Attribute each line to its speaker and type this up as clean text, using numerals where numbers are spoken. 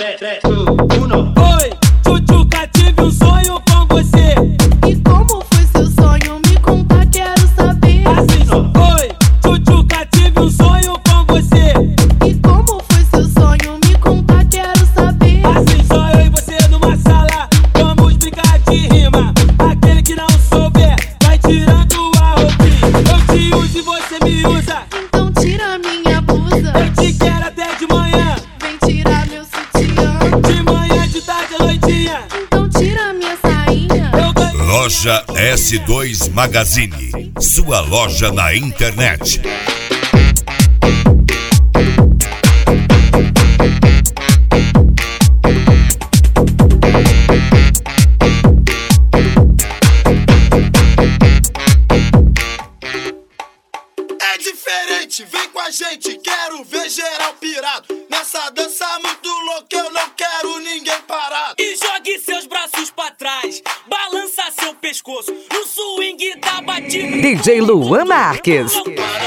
Speaker 1: 3, 2, 1.
Speaker 2: Oi, Tchutchuca, tive um sonho com você.
Speaker 3: E como foi seu sonho? Me conta, quero saber.
Speaker 2: Assim só. Oi, Tchutchuca, tive um sonho com você.
Speaker 3: E como foi seu sonho? Me conta, quero saber.
Speaker 2: Assim só, eu e você numa sala, vamos brincar de rima. Aquele que não souber, vai tirando a roupinha. Eu te uso e você me usa.
Speaker 3: Então tira minha blusa.
Speaker 2: Eu te quero até de manhã.
Speaker 3: Vem tirar meu sutiã.
Speaker 2: De manhã, de tarde, à noitinha.
Speaker 3: Então tira minha sainha.
Speaker 2: Eu ganho.
Speaker 4: Loja S2 Magazine, sua loja na internet.
Speaker 5: É diferente, vem com a gente, quero ver geral pirado. Nessa dança muito louca, eu não quero ninguém parado.
Speaker 2: E jogue seus braços pra trás, balança seu pescoço no swing da batida.
Speaker 6: DJ Luan Marques.
Speaker 5: Não para